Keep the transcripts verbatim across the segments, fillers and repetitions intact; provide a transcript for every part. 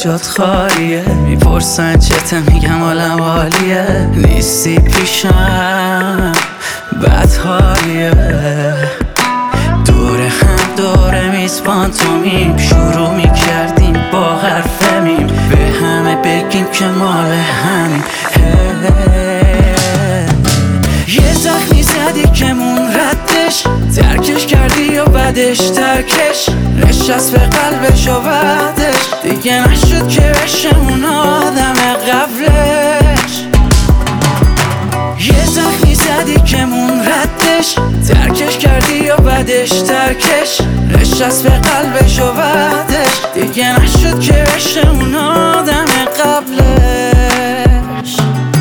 جات خالیه. میپرسن چته میگم حالم عالیه. نیستی پیشم بد حالیه. دوره هم دوره میز پانتومیم. شروع میکردیم با حرفمیم. به همه بگیم که مال همین. یه زخمی زدی که مون ردش. ترکش کردی و بعدش ترکش. نشست به قلبش و بعدش دیگه نشد که بشه اون آدم قبلش. یه زخمی زدی که مون ردش. ترکش کردی و بعدش ترکش. نشست به قلبش و بعدش دیگه نشد که بشه اون آدم قبلش.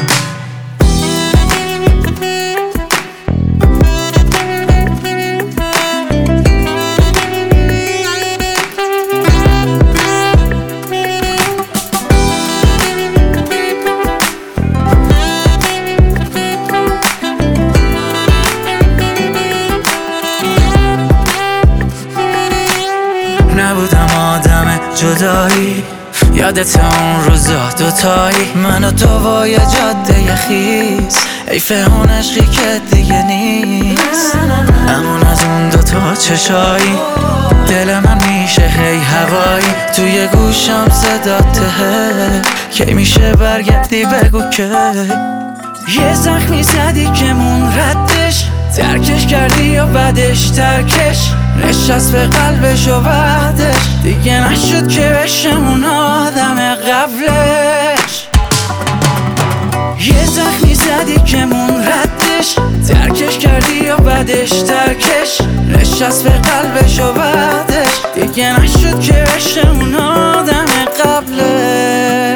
نبودم آدم جدایی. یادت اون روزا دوتایی من و تو با یه جاده خیز. حیف اون عشقی که دیگه نیست. امون از اون دوتا چشایی. دل من میشه هی هوایی. توی گوشم صداته. کی میشه برگردی بگو که. یه زخمی زدی که مون ردش. ترکش کردی و بعدش ترکش. نشست به قلبش و بعدش دیگه نشد که بشه اون آدم قبلش. یه زخمی زدی که مون ردش. ترکش کردی و بعدش ترکش. نشست به قلبش و بعدش دیگه نشد که بشه اون آدم قبلش.